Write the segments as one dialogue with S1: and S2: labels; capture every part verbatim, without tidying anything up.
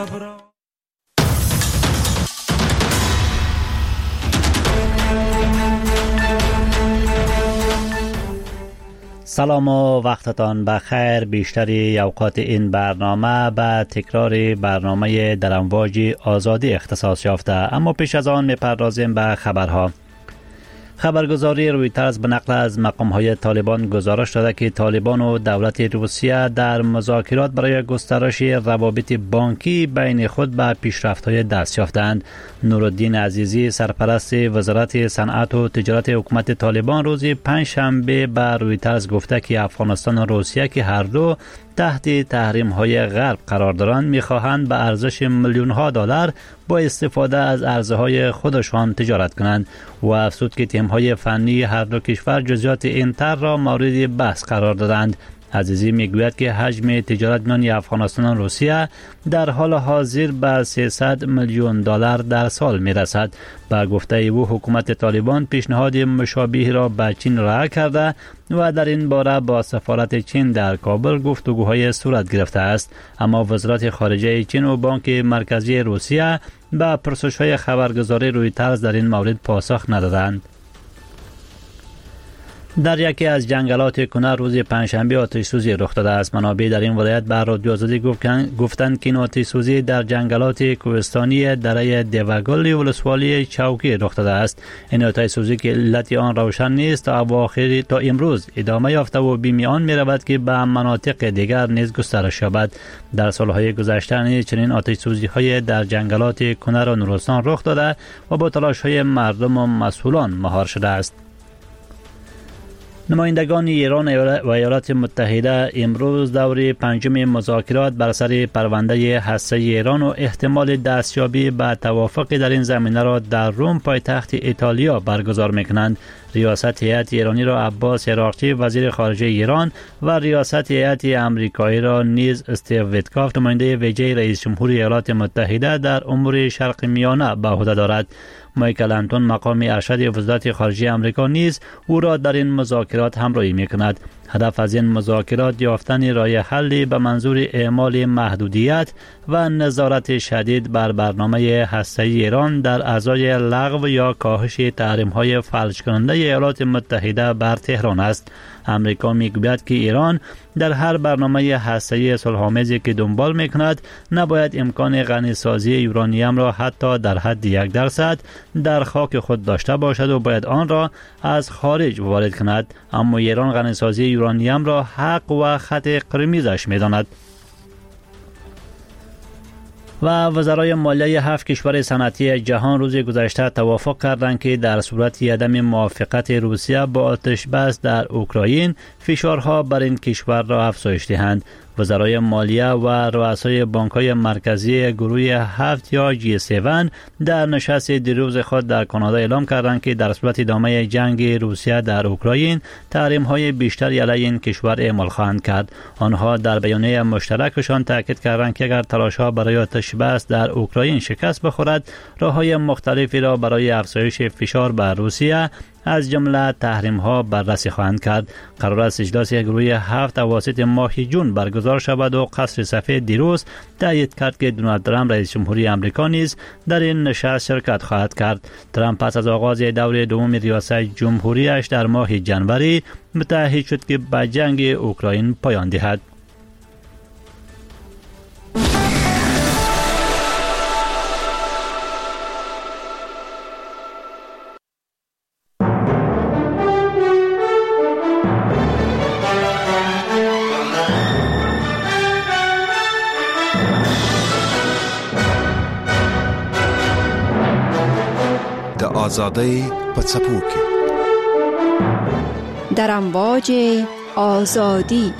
S1: سلام و وقتتان بخیر. بیشتری اوقات این برنامه به تکرار برنامه در امواج آزادی اختصاص یافته، اما پیش از آن میپردازیم به خبرها. خبرگزاری رویترز به نقل از مقام‌های طالبان گزارش داده که طالبان و دولت روسیه در مذاکرات برای گسترش روابط بانکی بین خود به پیشرفت‌های دست یافتند. نورالدین عزیزی سرپرست وزارت صنعت و تجارت حکومت طالبان روز پنجشنبه به رویترز گفته که افغانستان و روسیه که هر دو تحت تحریم‌های غرب قرار دارند می‌خواهند به ارزش میلیون‌ها دلار با استفاده از ارزهای خودشان تجارت کنند و افزود که تیم‌های فنی هر دو کشور جزئیات این طرح را مورد بحث قرار دادند. عزیزی میگوید که حجم تجارت میان افغانستان و روسیه در حال حاضر به سیصد میلیون دلار در سال میرسد. با گفته او حکومت طالبان پیشنهاد مشابه را به چین رها کرده و در این باره با سفارت چین در کابل گفتگوهای صورت گرفته است، اما وزارت خارجه چین و بانک مرکزی روسیه به پرسش‌های خبرگزاری رویترز در این مورد پاسخ ندادند. در یکی از جنگلات کنر روز پنجشنبه آتش سوزی رخ داده است. منابع در این ولایت به رادیو آزادی گفتند که این آتش سوزی در جنگلات کوهستانی دره دیوگل ولسوالی چوکی رخ داده است. این آتش سوزی که علت آن روشن نیست تا اواخر تا امروز ادامه یافته و بیم آن می‌رود که به مناطق دیگر نیز گسترش یابد. در سالهای گذشته نیز چنین آتش سوزی‌های در جنگلات کنر و نورستان رخ داده و با تلاش‌های مردم و مسئولان مهار شده است. نمایندگان ایران و ایالات متحده امروز دور پنجم مذاکرات بر سر پرونده هسته‌ای ایران و احتمال دستیابی به توافق در این زمینه را در روم پایتخت ایتالیا برگزار می‌کنند. ریاست هیئت ایرانی را عباس عراقچی وزیر خارجه ایران و ریاست هیئت آمریکایی را نیز استیو ویتکاف نماینده ویژه رئیس جمهور ایالات متحده در امور شرق میانه به عهده دارد. مایکل انتون مقام ارشد وزارت خارجه آمریکا نیز او را در این مذاکرات همراهی می‌کند. هدف از این مذاکرات یافتن راه حلی به منظور اعمال محدودیت و نظارت شدید بر برنامه هسته‌ای ایران در ازای لغو یا کاهش تحریم‌های فلج کننده ایالات متحده بر تهران است. امریکا میگوید که ایران در هر برنامه هسته‌ای صلح‌آمیزی که دنبال می‌کند نباید امکان غنی‌سازی یورانیم را حتی در حد یک درصد در خاک خود داشته باشد و باید آن را از خارج وارد کند، اما ایران غنی‌سازی یورانیم را حق و خط قرمزش می‌داند. و وزرای مالیه هفت کشور صنعتی جهان روز گذشته توافق کردند که در صورت عدم موافقت روسیه با آتش بس در اوکراین فشارها بر این کشور را افزایش دهند. وزرای مالیه و رؤسای بانک‌های مرکزی گروه هفت یا جی هفت در نشست دیروز خود در کانادا اعلام کردند که در صورت ادامه جنگ روسیه در اوکراین تحریم‌های بیشتری علیه این کشور اعمال خواهند کرد. آنها در بیانیه مشترکشان تاکید کردند که اگر تلاش‌ها برای آتش بس در اوکراین شکست بخورد، راه‌های مختلفی را برای افزایش فشار بر روسیه از جمله تحریم ها بررسی خواهند کرد. قرار است اجلاس گروه هفت اواسط ماه جون برگزار شود و قصر سفید دیروز تایید کرد که دونالد ترامپ رئیس جمهوری آمریکا نیز در این نشست شرکت خواهد کرد. ترامپ پس از آغاز دور دوم ریاست جمهوریش در ماه جنوری متعهد شد که به جنگ اوکراین پایان دهد.
S2: آزادی پڅپو کې
S3: در امواج آزادی.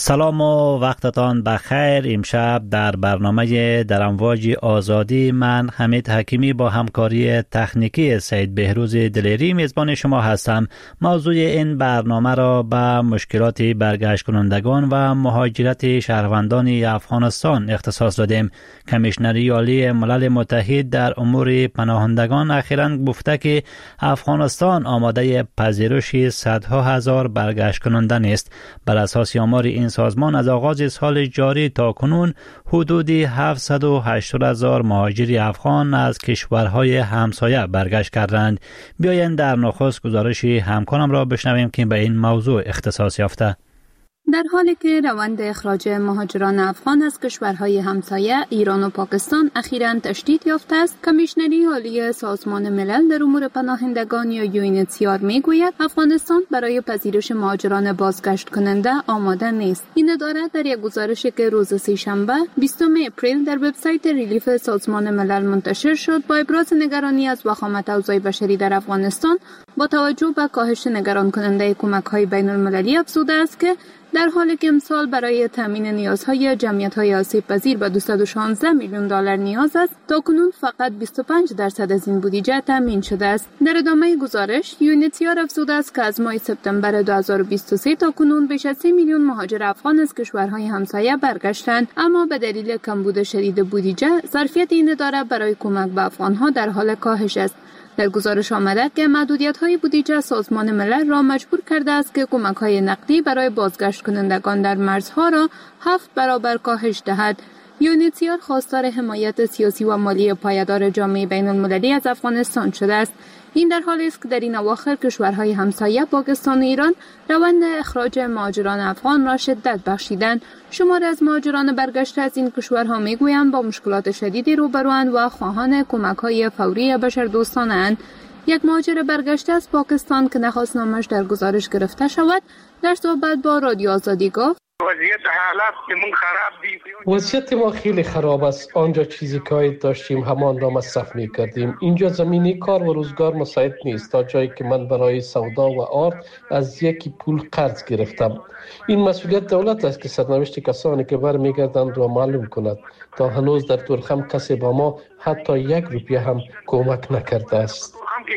S1: سلام و وقتتان بخیر. امشب در برنامه در امواج آزادی من حمید حکیمی با همکاری تکنیکی سید بهروز دلیری میزبان شما هستم. موضوع این برنامه را به مشکلات برگشت کنندگان و مهاجرت شهروندان افغانستان اختصاص دادیم. کمیشنری عالی ملل متحد در امور پناهندگان اخیراً گفته که افغانستان آماده پذیرش صدها هزار برگشت کننده است. بر اساس آمار این سازمان از آغاز سال جاری تا کنون حدود هفتصد و هشتاد هزار مهاجر افغان از کشورهای همسایه برگشت کردند. بیایید در نخست گزارش همکارم را بشنویم که به این موضوع اختصاص یافته.
S4: در حالی که روند اخراج مهاجران افغان از کشورهای همسایه ایران و پاکستان اخیراً تشدید یافته است، کمیشنری عالی سازمان ملل در امور پناهندگان یا یو ان اچ سی آر میگوید افغانستان برای پذیرش مهاجران بازگشت کننده آماده نیست. این اداره در یک گزارشی که روز سه‌شنبه بیستم اپریل در وبسایت ریلیف سازمان ملل منتشر شد با ابراز نگرانی از وخامت اوضاع بشری در افغانستان با توجه به کاهش نگران کننده کمک‌های بین‌المللی افزوده است که در حالی که امسال برای تامین نیازهای جمعیت‌های آسیب پذیر به دویست و شانزده میلیون دلار نیاز است، تاکنون فقط بیست و پنج درصد از این بودجه تامین شده است. در ادامه گزارش یو ان اچ سی آر افزوده است که از ماه سپتامبر دو هزار و بیست و سه تا کنون بیش از سه میلیون مهاجر افغان از کشورهای همسایه برگشتند، اما به دلیل کمبود شدید بودجه ظرفیت این اداره برای کمک به افغانها در حال کاهش است. در گزارش آمده که محدودیت‌های بودجه سازمان ملل را مجبور کرده است که کمک‌های نقدی برای بازگشت کنندگان در مرزها را هفت برابر کاهش دهد. یو ان اچ سی آر خواستار حمایت سیاسی و مالی پایدار جامعه بین‌المللی از افغانستان شده است. این در حالی است که در این اواخر کشورهای همسایه پاکستان و ایران روند اخراج مهاجران افغان را شدت بخشیدند. شماری از مهاجران برگشته از این کشورها میگویند با مشکلات شدیدی روبروند و خواهان کمک‌های فوری بشردوستانه‌اند. یک مهاجر برگشته از پاکستان که نخواست نامش در گزارش گرفته شود در صحبت با رادیو آزادی گفت:
S5: وضعیت حالات من خراب دی.
S6: وضعیت ما خیلی خراب است. آنجا چیزی که داشتیم همان را مصرف می کردیم. اینجا زمینی کار و روزگار مساعد نیست تا جایی که من برای سودا و آرد از یکی پول قرض گرفتم. این مسئولیت دولت است که سرنوشت کسانی که برمیگردند را معلوم کند. تا هنوز در تورخم کسی با ما حتی یک روپیه هم کمک نکرده است.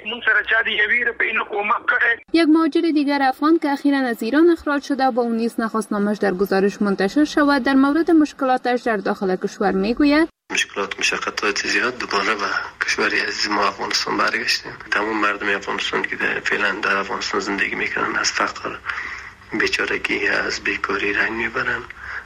S4: یک مهاجر دیگر افغان که اخیراً از ایران اخراج شده با اون نیز نخواست نامش در گزارش منتشر شود در مورد مشکلاتش در داخل کشور میگوید:
S7: مشکلات مشقتات زیاد دوباره به کشوری عزیز ما افغانستان برگشتیم. تمام مردم افغانستان که فعلا در افغانستان زندگی میکنن از فقر، بیچارگی، از بیکاری رنج میبرن.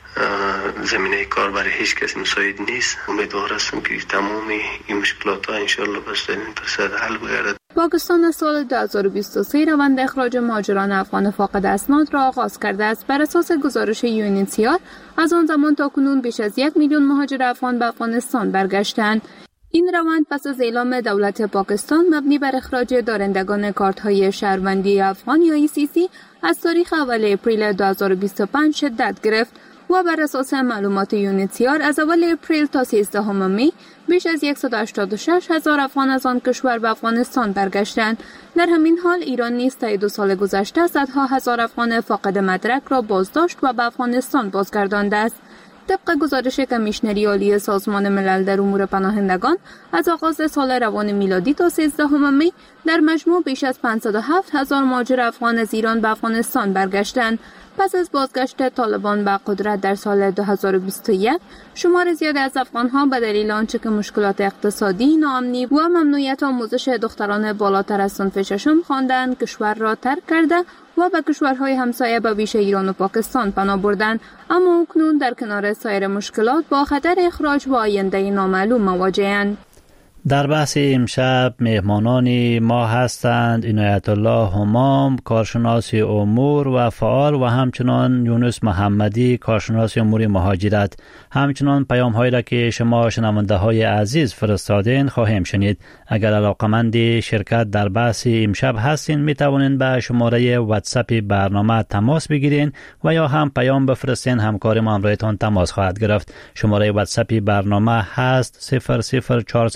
S7: زمینه کار برای هیچ کسی مساعد نیست. امیدوار هستم که تمام این مشکلات ها انشالله بس این فرصت حل بگردد.
S4: پاکستان از سال دو هزار و بیست و سه روند اخراج مهاجران افغان فاقد اسناد را آغاز کرده است. بر اساس گزارش یو ان اچ سی آر از آن زمان تا کنون بیش از یک میلیون مهاجر افغان به افغانستان برگشتند. این روند پس از اعلام دولت پاکستان مبنی بر اخراج دارندگان کارت‌های شهروندی افغان یا ای سی سی از تاریخ اول اپریل دو هزار و بیست و پنج شدت گرفت و بر اساس معلومات یو ان اچ سی آر از اول اپریل تا سیزدهم می بیش از صد و هشتاد و شش هزار افغان از آن کشور به افغانستان برگشتند. در همین حال ایران نیز طی دو سال گذشته صدها هزار افغان فاقد مدرک را بازداشت و به افغانستان بازگردانده است. طبق گزارش کمیشنری عالی سازمان ملل در امور پناهندگان از آغاز سال روان میلادی تا سیزدهم می در مجموع بیش از پانصد و هفت هزار مهاجر افغان از ایران به افغانستان برگشتند. پس از بازگشت طالبان به قدرت در سال دو هزار و بیست و یک، شمار زیادی از افغان‌ها به دلیل آنچه که مشکلات اقتصادی، ناامنی و ممنوعیت آموزش دختران بالاتر از صنف ششم خواندند کشور را ترک کرده و به کشورهای همسایه به ویژه ایران و پاکستان پناه بردند، اما اکنون در کنار سایر مشکلات با خطر اخراج و آینده نامعلوم مواجه‌اند.
S1: در بحث امشب مهمانان ما هستند عنایت الله همام، کارشناس امور و فعال، و همچنان یونس محمدی، کارشناس امور مهاجرت. همچنان پیام هایی را که شما شنونده های عزیز فرستادین خواهیم شنید. اگر علاقمند شرکت در بحث امشب هستین می توانید به شماره واتساپ برنامه تماس بگیرین و یا هم پیام بفرستین، همکار ما همراهتان تماس خواهد گرفت. شماره واتساپ برنامه هست صفر صفر چهارصد و بیست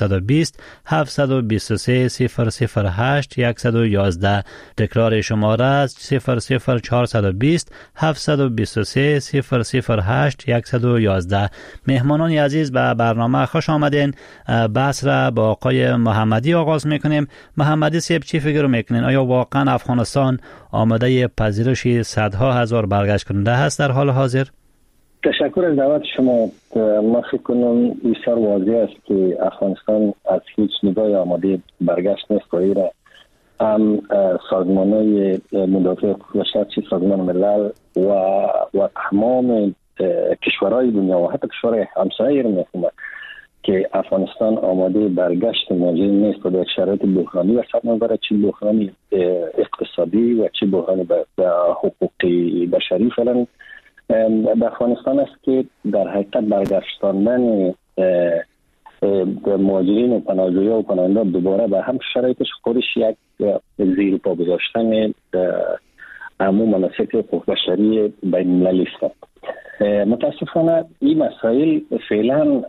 S1: بیست هفت دو سه صفر صفر هشت یک یک یک. تکرار شماره است صفر صفر چهارصد و بیست هفت دو سه صفر صفر هشت یک یک یک. مهمانان عزیز به برنامه خوش آمدین. بحث را با آقای محمدی آغاز میکنیم. محمدی صاحب چی فکر میکنین؟ آیا واقعا افغانستان آماده پذیرش صدها هزار برگشت کننده هست در حال حاضر؟
S8: تشکر از دعوت شما. ما فکر کنم بسیار واضح است که افغانستان از هیچ نگاه آماده برگشت نیست. و هم سازمان‌های مدافع حقوق بشر، چه سازمان ملل و و تمام کشورهای دنیا و حتی کشورهای همسایه می‌فهمند که افغانستان آماده برگشت مهاجرین نیست و در شرایط بحرانی و سر میبره، چه بحرانی اقتصادی و چه بحرانی به حقوق بشری فعلا در افغانستان است که در حقیقت برگشتاندن مهاجرین و پناهجویان و پناهندگان دوباره به هم شرایطش خودش یک زیر پا گذاشتن عموم مناسک حقوق بشری بین المللی است. متاسفانه این مسائل فعلا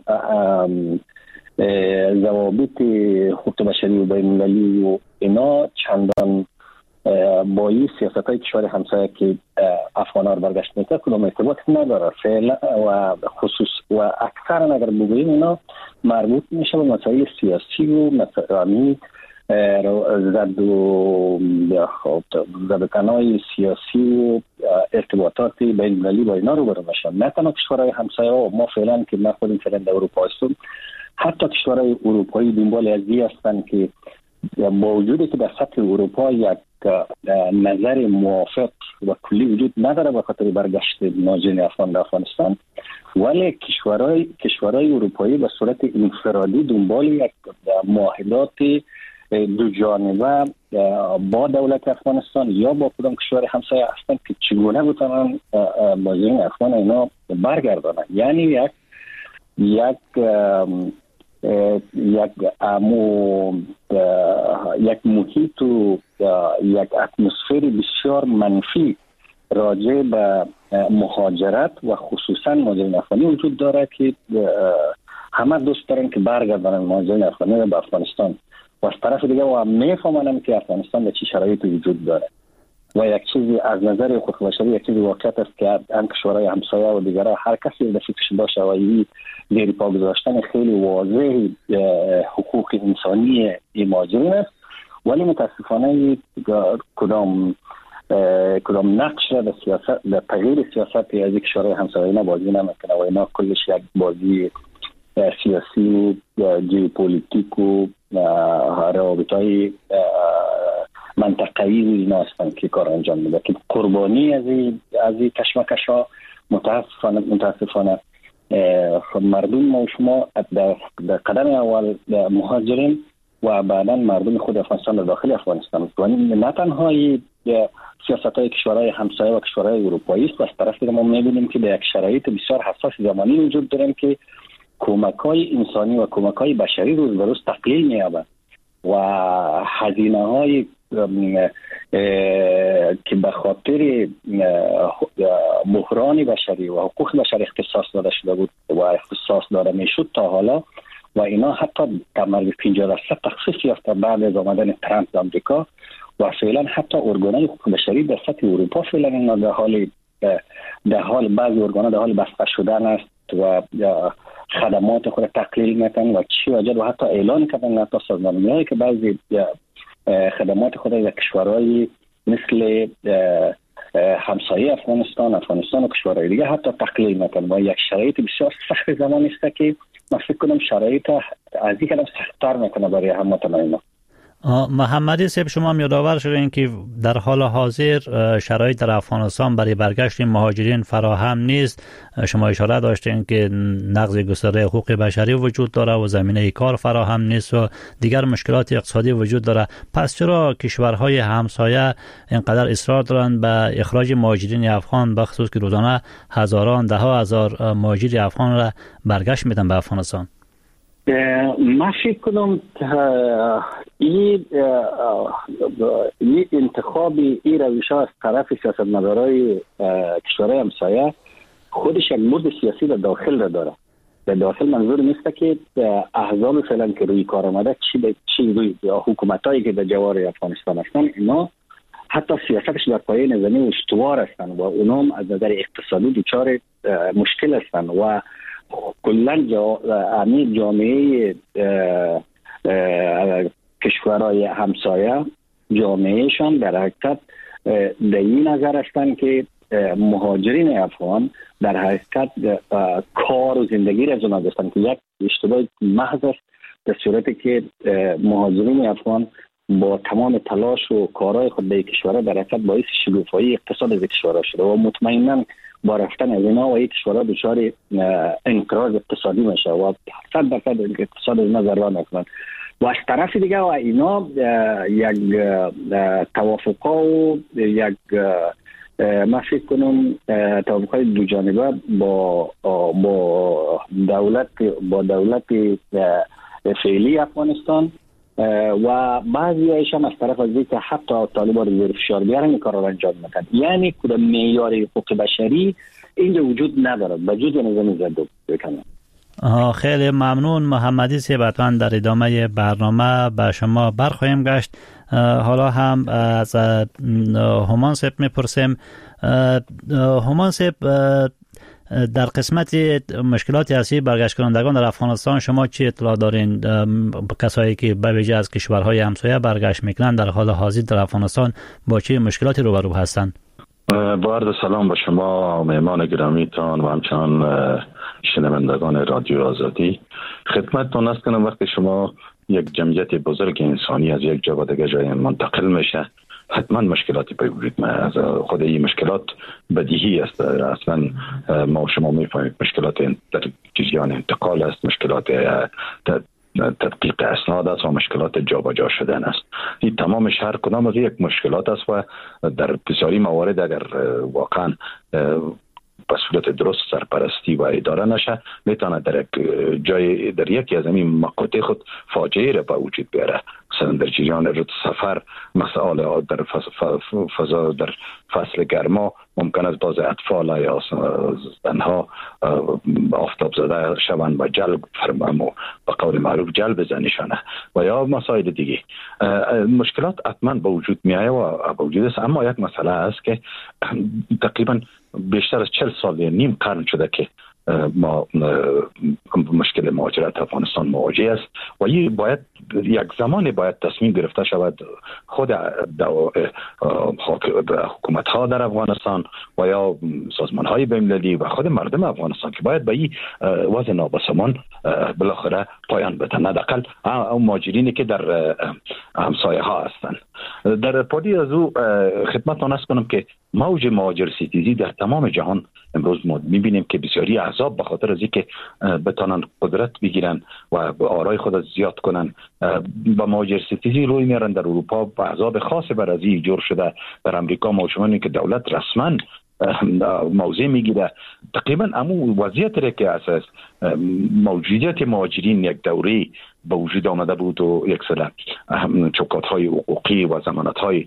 S8: ضوابط حقوق بشری و بین المللی و اینا چندان با این سیاست های کشور همسایه که افغان ها رو برگشت میکنه کدام ارتباط نداره فعلا و خصوص و اکثر اگر بگوییم اینا مربوط میشه به مسائل سیاسی و مسائل زد و زد کنای سیاسی و ارتباطات بین المللی با اینا رو برو میشن. نه تنها کشورهای همسایه ها، ما فعلا که ما خودیم فعلا در اروپا هستیم، حتی کشورهای اروپایی دنبال ازی هستند که با وجودی که در سطح اروپا یک نظر موافق و کلی وجود نداره به خاطر برگشت مهاجرین افغان در افغانستان، ولی کشورهای کشورهای اروپایی به صورت انفرادی دنبال یک معاهدات دو جانبه با دولت افغانستان یا با کدام کشور همسایه هستند که چگونه بتونن مهاجرین افغان اینا برگردانند. یعنی یک یک یک امو یک محیط و یک اتمسفر بسیار منفی راجع به مهاجرت و خصوصا مهاجرین افغانی وجود داره که همه دوست دارن که برگردن مهاجرین افغانی به افغانستان و از طرف دیگه و میفهمن که افغانستان به چه شرایطی وجود داره و یک چیزی از نظر حقوق بشری یک چیزی واقعیت است که هم کشورهای همسایه و دیگرها هر کسی در فکرش باشه و این زیر پا گذاشتن خیلی واضح حقوق انسانی مهاجرین است، ولی متاسفانه کدام کدام نقش را در سیاست در تغییر سیاست از کشورهای همسایه اینا بازی نمیکنه و اینا کلش یک بازی سیاسی و ژئوپلیتیک و روابطهای منطقه‌ای و اینا هستند که کار انجام میده که قربانی از این از این کشمکش ها متاسفانه متاسفانه مردم ما و شما در, در قدم اول مهاجرین و بعدا مردم خود افغانستان در داخل افغانستان است. و نه تنها سیاست های کشورهای همسایه و کشورهای اروپایی است، و از طرف دیگه ما می‌بینیم که در یک شرایط بسیار حساس زمانی وجود داریم که کمک‌های انسانی و کمک‌های بشری روز به روز تقلیل می‌یابد و هزینه‌های که به خاطر بحران بشری و حقوق بشر اختصاص داده شده بود و اختصاص داده میشد تا حالا و اینا حتی تقریباً پنجاه درصد تخفیف یافته بعد از آمدن ترامپ به آمریکا و فعلا حتی ارگان‌های حقوق بشری در سطح اروپا فعلا اینا در حال در حال بعضی ارگان‌ها در حال بسته شدن است و خدمات خود تقلیل میکنن و چی وجد و حتی اعلان کردن حتی سازمان ملل که بعضی خدمات خود در کشورهای مثل همسایه افغانستان افغانستان و کشورهای دیگه حتی تقلیل میکنن و یک شرایط بسیار سخت زمانی است که من فکر کنم شرایط از این کلام سخت‌تر میکنه برای هموطنان اینا.
S1: محمدی صاحب، شما هم یادآور شدین که در حال حاضر شرایط در افغانستان برای برگشت مهاجرین فراهم نیست. شما اشاره داشتین که نقض گسترده حقوق بشری وجود داره و زمینه کار فراهم نیست و دیگر مشکلات اقتصادی وجود داره. پس چرا کشورهای همسایه اینقدر اصرار دارند به اخراج مهاجرین افغان، بخصوص که روزانه هزاران ده ها هزار مهاجر افغان را برگشت میدن به افغانستان؟
S8: من فکر کنم این انتخاب این روش ها از طرف سیاستمدارای کشورهای همسایه خودش یک برد سیاسی در داخل را داره در داخل منظور نیست که احزاب فعلا که روی کار آمده چی به چی روی حکومتایی که در جوار افغانستان هستند، اینا حتی سیاستش در پایه نظامی استوار هستند و اونم از نظر اقتصادی دچار مشکل هستند و کلا جامعه جامعه کشورهای همسایه جامعهشان در حقیقت در این نظر هستند که مهاجرین افغان در حقیقت کار و زندگی را زمان داشتند که یک اشتباه محض است، در صورتی که مهاجرین افغان با تمام تلاش و کارهای خود در کشورها در حقیقت باعث شکوفایی اقتصاد از کشورها شده و مطمئنا با رفتن از اینا و این کشورها دچار انقراض اقتصادی میشه و صد درصد اقتصاد از نظر راه میکنند. و از طرف دیگه و اینا یک توافقا و یک ما فکر کنم توافقای دو جانبه با با دولت با دولت فعلی افغانستان و بعضی هایشان از طرف از که حتی طالبان رو زیر فشار بیارن این کار رو انجام میدن. یعنی کدام معیار حقوق بشری اینجا وجود نداره به جز نظام ضد بکنه.
S1: خیلی ممنون محمدی صاحب. در ادامه برنامه به شما برخواهیم گشت. حالا هم از همان صاحب میپرسیم. همان صاحب، در قسمت مشکلات اصلی برگشت کنندگان در افغانستان شما چی اطلاع دارین؟ کسایی که به ویژه از کشورهای همسایه برگشت میکنن در حال حاضر در افغانستان با چه مشکلاتی روبرو هستند؟
S9: با عرض سلام به شما مهمان گرامیتان و همچنان شنوندگان رادیو آزادی. خدمتتون است کنم وقتی شما یک جمعیت بزرگ انسانی از یک جا به دیگر جای منتقل میشه حتما مشکلاتی به وجود میاد. خود این مشکلات بدیهی است، اصلا ما شما میفهمید مشکلات در جریان انتقال است، مشکلات تدقیق اسناد است و مشکلات جابجا شدن است. این تمامش هر کدام از یک مشکلات است و در بسیاری موارد اگر واقعا به صورت درست سرپرستی و اداره نشه میتونه در یک جای در یکی از این مقاطع خود فاجعه را به وجود بیاره. مثلا در جریان رود سفر مسائل در فضا در فصل گرما ممکن است باز اطفال یا زنها آفتاب زده شوند و جلب فرمام و به قول معروف جلب بزنشانه و یا مسائل دیگه. مشکلات حتما به وجود میایه و به وجود است، اما یک مسئله است که تقریبا بیشتر از چهل سال نیم قرن شده که ما مشکل مهاجرت افغانستان مواجه است و این باید یک زمان باید تصمیم گرفته شود خود حکومت ها در افغانستان و یا سازمان های بین‌المللی و خود مردم افغانستان که باید به این وضع نابسامان بالاخره پایان بدن، حداقل اون مهاجرینی که در همسایه ها هستند. در پادی از او خدمتتون عرض کنم که موج مهاجر ستیزی در تمام جهان امروز ما میبینیم که بسیاری احزاب به خاطر از اینکه بتانن قدرت بگیرن و آرای خود زیاد کنن با مهاجر ستیزی روی میارن. در اروپا با احزاب خاص بر از این جور شده. در امریکا ما شما که دولت رسما موضع میگیره. تقریبا امو وضعیت را که اساس موجودیت مهاجرین یک دوره به وجود آمده بود و یک سره چوکات های حقوقی و ضمانت های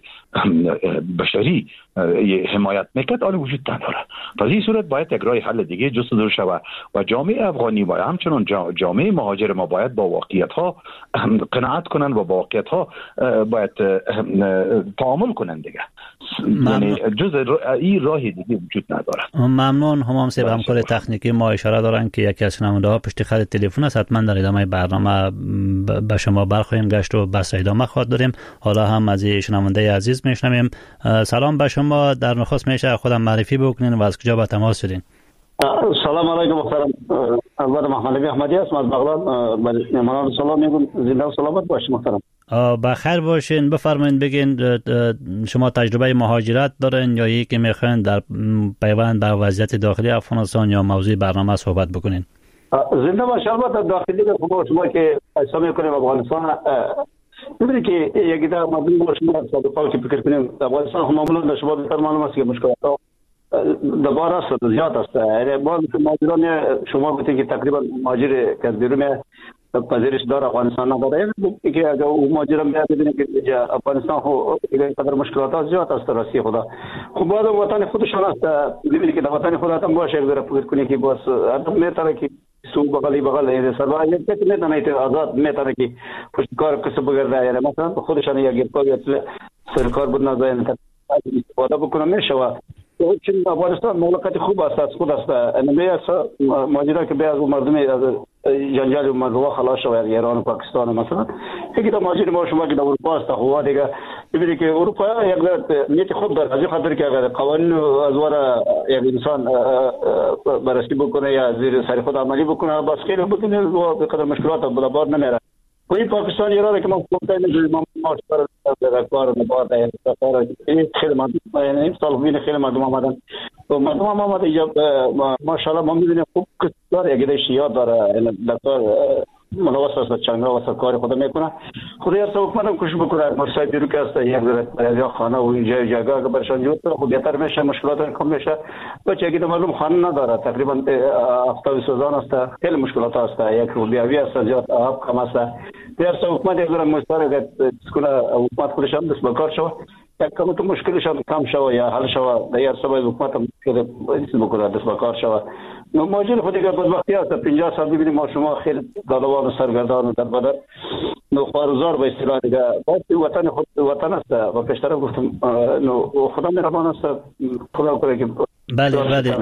S9: بشری حمایت میکرد آن وجود نداره. پس این صورت باید یک راه حل دیگه جستجو شود و جامعه افغانی و همچنان جامعه مهاجر ما باید با واقعیت ها قناعت کنن و با واقعیت ها باید تعامل کنن دیگه. یعنی جز این راه دیگه وجود نداره.
S1: ممنون. همام صاحب همکار تکنیکی ما اشاره دارن که یکی از شنونده ها پشت خط تلفن است. حتما در ادامه برنامه به شما برخواهیم گشت و بحث ادامه خواهد داریم. حالا هم از شنونده عزیز میشنویم. سلام به شما. در نخست میشه خودم معرفی بکنین و از کجا به تماس شدین؟
S10: سلام علیکم محترم. اول محمد احمدی هستم از بغداد. مهمانان سلام میگم. زنده و سلامت باشید محترم.
S1: بخیر باشین. بفرمایید بگین شما تجربه مهاجرت دارین یا یکی میخواین در پیوند به وضعیت داخلی افغانستان یا موضوع برنامه صحبت بکنین؟
S10: زنده باشید. البته داخلی شما شما که حساب میکنیم افغانستان ببینید که یکی در مبنی باشه ما سابقا که فکر کنیم افغانستان هم معمولا شما بهتر معلوم است که مشکلات دوباره است زیاد است. یعنی ما مهاجران شما گفتین که تقریبا مهاجر که از بیرون پذیرش دار افغانستان نداره که اگر او مهاجران بیاد ببینید که افغانستان خو اینقدر مشکلات زیاد است راستی خدا. خب بعد وطن خودشان است ببینید که وطن خودت هم باشه اگر فکر کنی که باز آدم میتونه که سو بغلی بغل سروا یک کسی میتونه آزاد میتونه که پشت کار کسب بگرده، یعنی مثلا خودشان یک گرفتاری سرکار بود نزاین استفاده بکنه میشه. و چون افغانستان مملکت خوب است، از خود است، نمیشه ماجرا که به از مردم از جنجال مردم خلاص شود، ایران و پاکستان مثلا یکی تا ماجرا ما شما که در اروپا است خو دیگه ببینید که اروپا یک نیت خوب داره، از این خاطر که اگر قوانین از ور یک انسان بررسی بکنه یا زیر سر خود عملی بکنه بس خیلی بکنه و به قدر مشکلات بالا بار نمیره. کوئی پاکستان ایران که ما گفتیم نمیدونیم ما ماشتر در کار نبارد این کار این خیلی مردم یعنی سالوین خیلی مردم آمدن و مردم آمده اینجا ماشاءالله ما می‌بینیم خوب کار یک دیشیات داره دکتر ملوث است چنگا و کار خود میکنه. خدا یا حکومت هم کوشش بکنه مرسای بیرو که است یک در خانه و اینجا جگه که برشان جور کنه خب بهتر میشه، مشکلات کم میشه. بچه که معلوم خانه نداره تقریبا هفتاد سوزان است، خیلی مشکلات است، یک روبیاوی است، زیاد آب کم است. در حکومت یک دارم مستر که اسکولا حکومت خودش هم دست بکار شو یک کم تو مشکلش هم کم شو یا حل شو در سبای حکومت هم که دست بکار دست بکار شو. ماجرا خودی که بدبختی است پنجاه سال ببینیم ما شما خیلی دلوان و سرگردان و در بدر نو خارزار به اصطلاح دیگه وقتی وطن خود وطن است و پیشتر گفتم نو خدا مهربان است خدا کنه که
S1: بله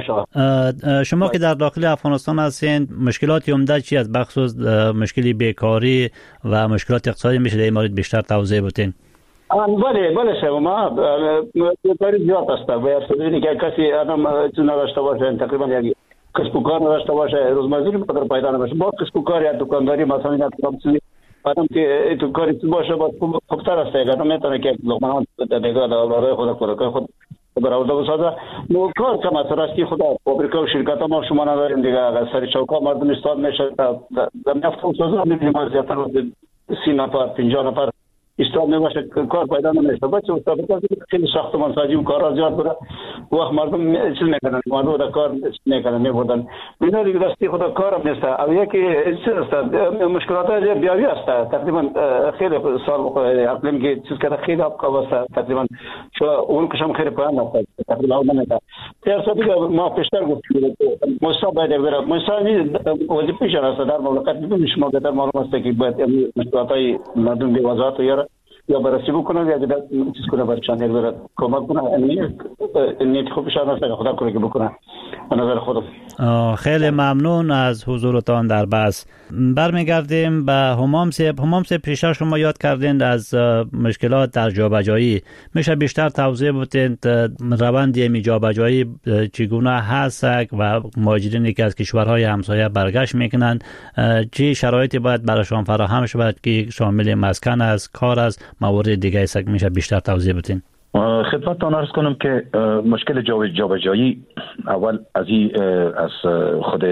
S1: بله. شما که در داخل افغانستان هستین مشکلات عمده چی از بخصوص مشکلی بیکاری و مشکلات اقتصادی میشه در این مورد بیشتر توضیح بدین؟
S10: بله بله شما ما بیکاری زیاد است و اصلا که کسی آدم چون نداشته باشه تقریبا یک کسب و کار نداشته باشه روزمره مقدار پیدا نمیشه. با کسب و کار یا دکانداری مثلا اینا چیزی آدم که تو کاری باشه با خوبتر است که آدم میتونه که لقمه دیگه داره خود کار خود برآورده بسازه. نو کار کم است راستی خدا فابریکا و شرکت ما شما نداریم دیگه اگر سر چوکا مردم استاد میشه در نفت سازا میبینیم از زیادتر سی نفر پنجاه نفر استاد میباشه کار پیدا نمیشه. بچه استاد خیلی ساختمان سازی و کارا زیاد بوده وقت مردم چیز میکنن مردم در کار میکنن میبودن اینا دیگه دستی خدا کارم نیست. او یکی چیز است مشکلات بیاوی است تقریبا خیلی سال اقلیم که چیز که خیلی آب است تقریبا شو اون کشم خیلی پایین است تقریبا اون نمیده. در صورتی که ما پیشتر گفتیم مصاب باید بره مصابی وظیفه است در مملکت ببینید شما در معلوم است که باید مشکلات های مردم به وضاحت یا یا بررسی بکنه یا دیگه چیز کنه برشان یک بار کمک کنه این نیت خوبشان است خدا کنه که بکنه به نظر خودم.
S1: خیلی ممنون از حضورتان در بحث. برمیگردیم به همام صاحب. همام صاحب پیشتر شما یاد کردین از مشکلات در جابجایی، میشه بیشتر توضیح بدین روند این جابجایی چگونه هست و مهاجرینی که از کشورهای همسایه برگشت میکنن چه شرایطی باید برایشان فراهم شود که شامل مسکن است، کار است، موارد دیگه است؟ میشه بیشتر توضیح بدین؟
S9: خدمتتان عرض کنم که مشکل جابجایی اول از این از خود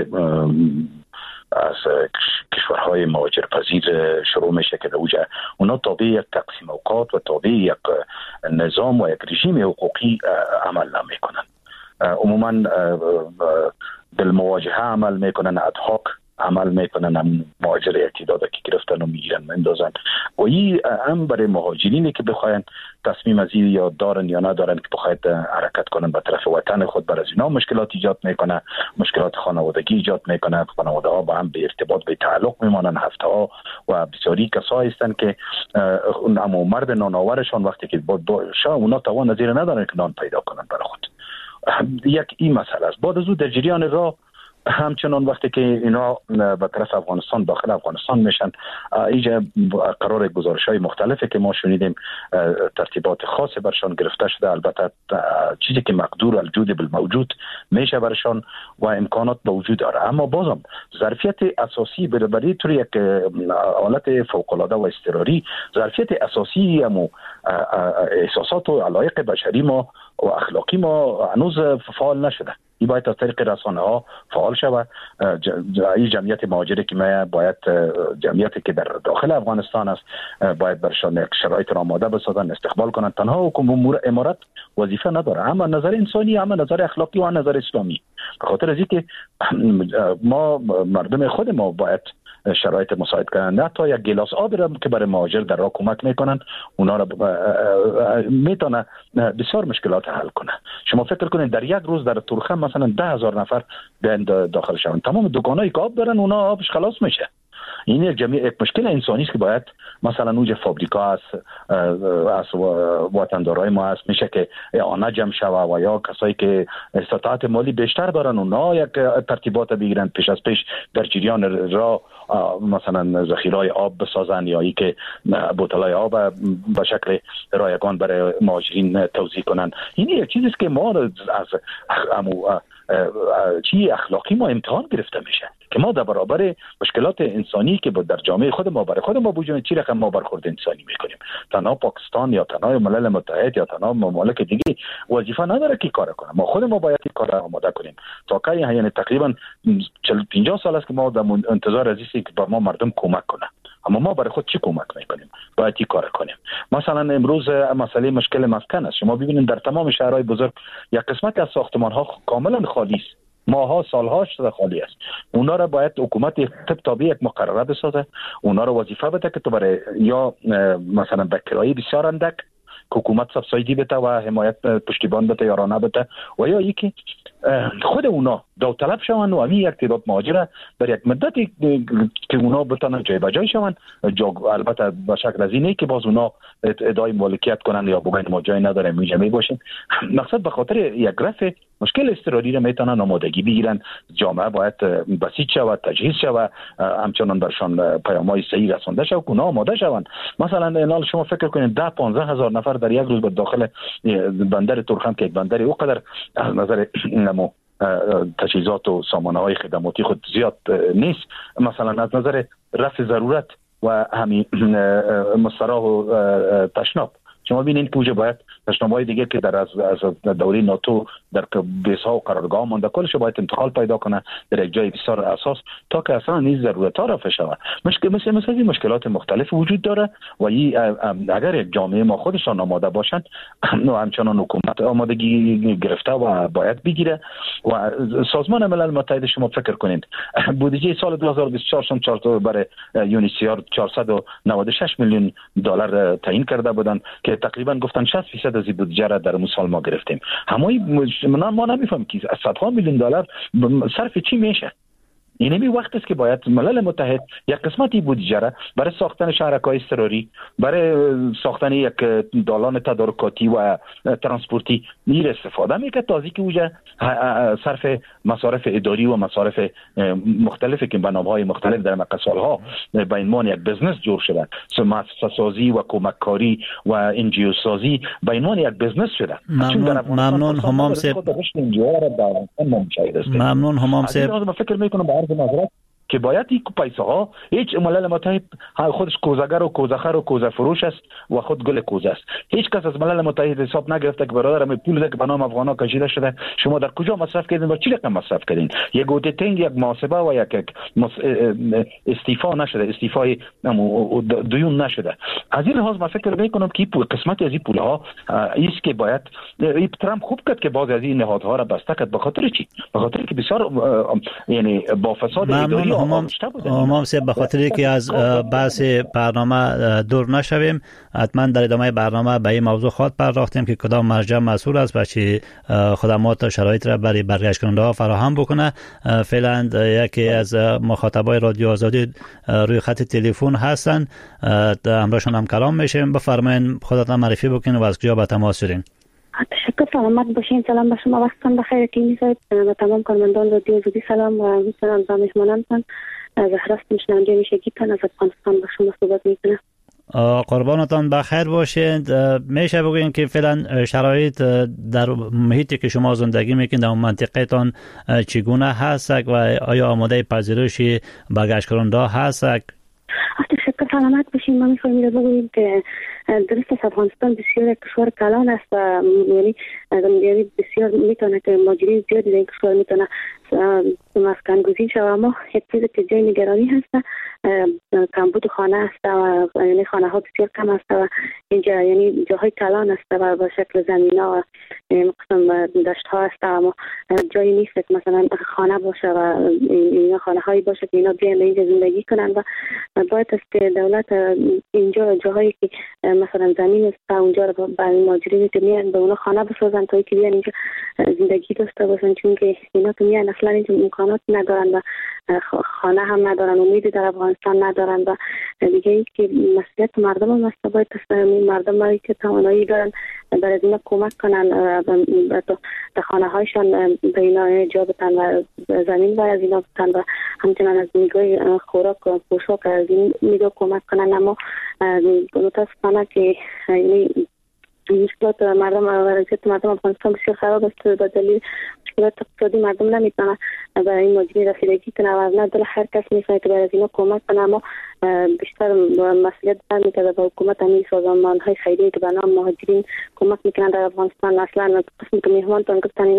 S9: از کشورهای مهاجرپذیر شروع میشه که اوجا اونا تابع یک تقسیم اوقات و تابع یک نظام و یک رژیم حقوقی عمل نمیکنن. عموما بالمواجهه عمل میکنن، ادهاک عمل میکنن، هم مهاجر اعتیادی که گرفتن و میگیرن میندازن و این هم برای مهاجرینی که بخواین تصمیم از این یا دارن یا ندارن که بخواید حرکت کنن به طرف وطن خود، بر از اینا مشکلات ایجاد میکنه، مشکلات خانوادگی ایجاد میکنه، خانواده ها با هم به ارتباط به تعلق میمانن هفته ها و بسیاری کسایی هستن که اون مرد نانآورشان وقتی که با شاه اونا توان نظیر ندارن که نان پیدا کنن برای خود. یک این مسئله است. بعد از اون در جریان راه همچنان وقتی که اینا به طرف افغانستان داخل افغانستان میشن اینجا قرار گزارش‌های مختلفی که ما شنیدیم ترتیبات خاصی برشان گرفته شده، البته چیزی که مقدور الجود بالموجود میشه برشان و امکانات به وجود داره، اما بازم ظرفیت اساسی برای طور یک حالت فوق‌العاده و اضطراری ظرفیت اساسی ما احساسات و علایق بشری ما و اخلاقی ما هنوز فعال نشده. این باید از طریق رسانه ها فعال شود. این جمعیت مهاجری که ما باید جمعیتی که در داخل افغانستان است باید برشان یک شرایط را آماده بسازن، استقبال کنن. تنها حکومت امارت وظیفه نداره، اما نظر انسانی، اما نظر اخلاقی و نظر اسلامی. به خاطر از اینکه ما مردم خود ما باید شرایط مساعد کننده، تا یک گلاس آب را که برای مهاجر در راه کمک میکنن، اونا را میتونه بسیار مشکلات حل کنه. شما فکر کنید در یک روز در تورخم مثلا ده هزار نفر داخل شوند، تمام دکانایی که آب دارن اونا آبش خلاص میشه. این یک جمعی یک مشکل انسانی است که باید مثلا اونجا فابریکا است، از وطندارای ما است، میشه که آنها جمع شوه و یا کسایی که استطاعت مالی بیشتر دارن اونا یک ترتیبات بگیرن پیش از پیش در جریان را مثلا ذخیره‌های آب بسازن یا ای که بوتل‌های آب به شکل رایگان برای مهاجرین توزیع کنن. این یک چیزی است که ما از امو چی اخلاقی ما امتحان گرفته میشه که ما در برابر مشکلات انسانی که در جامعه خود ما برای خود ما بوجود چی رقم ما برخورد انسانی میکنیم. تنها پاکستان یا تنها ملل متحد یا تنها ممالک دیگه وظیفه نداره که کار کنه، ما خود ما باید این کار را آماده کنیم. تا که یعنی تقریبا چهل پنجاه سال است که ما در انتظار از اینکه که ما مردم کمک کنه، اما ما برای خود چی کمک میکنیم؟ باید این کار کنیم. مثلا امروز مسئله مشکل مسکن است. شما ببینید در تمام شهرهای بزرگ یک قسمت از ساختمان ها کاملا خالی است، ماها سالها شده خالی است. اونا را باید حکومت طب تابع یک مقرره بسازه، اونا را وظیفه بده که تو برای یا مثلا به کرایه بسیار اندک حکومت سبسایدی بده و حمایت پشتیبان بده یا رانه بده، و یا یکی خود اونا داوطلب شوند و همین یک تعداد مهاجر در یک مدتی که اونا بتونن جای به جای شوند، البته به شکل از اینه که باز اونا ادعای مالکیت کنن یا بگن ما جای نداریم اینجا می باشیم. مقصد به خاطر یک رفع مشکل اضطراری را میتونن آمادگی بگیرن. جامعه باید بسیج شود، تجهیز شود، همچنان برشان پیام‌های صحیح رسانده شود، اونا آماده شوند. مثلا الان شما فکر کنید ده پانزده هزار نفر در یک روز به داخل بندر تورخم که یک بندر اوقدر از نظر نمو تجهیزات و سامانه‌های خدماتی خود زیاد نیست، مثلا از نظر رفع ضرورت و همین مستراح و تشناب شما ببینید که اوجه باید تشناب‌های دیگه که در از از دوره ناتو در بیس‌ها و قرارگاه مونده کلش باید انتقال پیدا کنه در یک جای بسیار اساس تا که اصلا نیز ضرورت‌ها رفع شود. مشکل مثل مثل این مشکلات مختلف وجود داره و این اگر یک جامعه ما خودشان آماده باشند و همچنان حکومت آمادگی گرفته و باید بگیره و سازمان ملل متحد شما فکر کنید بودجه سال دو هزار و بیست و چهار برای یونیسیار چهارصد و نود و شش میلیون دلار تعیین کرده بودند که تقریبا گفتن شصت درصد از این بودجه را در مسال ما گرفتیم. همه ما نمیفهم که صدها میلیون دلار صرف چی میشه. این می وقت است که باید ملل متحد یک قسمتی بودجه را برای ساختن شهرک‌های اضطراری، برای ساختن یک دالان تدارکاتی و ترانسپورتی نیر استفاده میکنه تا اینکه اوجه صرف مصارف اداری و مصارف مختلفی که به نام‌های مختلف در مقصالها به عنوان یک بزنس جور شده، مؤسسه سازی و کمککاری و انجیو سازی به عنوان یک بزنس شده.
S1: ممنون ممنون همام صاحب. ممنون همام صاحب.
S9: فکر میکنم نظرت که باید این پیسه ها هیچ ملل متحد خودش کوزگر و کوزخر و کوزه فروش است و خود گل کوزه است. هیچ کس از ملل متحد حساب نگرفته که برادرم پول که به نام افغانا کشیده شده شما در کجا مصرف کردین و چی رقم مصرف کردین؟ یک اودیتینگ، یک محاسبه و یک استعفا نشده، استعفای دیون نشده. از این لحاظ من فکر میکنم که قسمت از این پول ها است که باید ترامپ خوب کرد که بعضی از این نهادها را بسته کرد. به خاطر چی؟ به خاطر که بسیار یعنی با فساد اداری
S1: همام همام صاحب به خاطر که از بحث برنامه دور نشویم حتما در ادامه برنامه به این موضوع خود پرداختیم که کدام مرجع مسئول است و چه خدمات و شرایط را برای برگشت کننده ها فراهم بکنه. فعلا یکی از مخاطبای رادیو آزادی روی خط تلفن هستن، همراهشون هم کلام میشیم. بفرمایید خودتون معرفی بکنید و از کجا به تماس شدین.
S11: تشکر، سلامت باشین. سلام به شما، وقتتان بخیر. تیمی صاحب و تمام کارمندان رادیو آزادی سلام و میتونم با مهمانانتان زهراست میشنونده میشگیتان از افغانستان با شما صحبت میکنم.
S1: قربانتان بخیر باشید. میشه بگوین که فعلا شرایط در محیطی که شما زندگی میکنید در منطقه تان چگونه هست و آیا آماده پذیرش برگشت کننده هست؟
S11: تشکر سلامت باشیم. ما می‌خوایم بگوییم که درست است افغانستان بسیار کشور کلان است و یعنی یعنی بسیار میتونه که ماجرای زیادی در این کشور میتونه مسکن گزین شود، اما یک چیزی که جای نگرانی هست کمبود خانه است و یعنی خانه ها بسیار کم است و اینجا یعنی جاهای کلان است و به شکل زمین ها و قسم دشت ها است، اما جایی نیست که مثلا خانه باشه و اینا خانه هایی باشه که اینا بیان اینجا زندگی کنن و باید است که دولت اینجا جاهایی که مثلا زمین است اونجا رو برای مهاجرینی که میان به اونا خانه بسازن تا که بیان اینجا زندگی داشته باشن، چون که اینا که میان اصلا اینجا امکانات ندارن و خانه هم ندارن، امیدی در افغانستان ندارن و دیگه این که مسئولیت مردم هم است، باید مردم هایی که توانایی دارن برای اینا کمک کنن و تا خانه هایشان به اینا جا بتن و زمین برای اینا بتن و همچنان از نگاه خوراک و پوشاک از این نگاه کمک کنن. اما متاسفانه که یعنی مشکلات مردم و وضعیت مردم افغانستان بسیار خراب است، به دلیل مشکلات اقتصادی مردم نمیتونن برای این ماجرا رسیدگی کنن و از نه دل هر کس میتونه که برای اینا کمک کنه، اما بیشتر مسئولیت برمیگرده به حکومت همین سازمان های خیریه که به نام مهاجرین کمک میکنن در افغانستان. اصلا قسمی که میهمانتان گفتن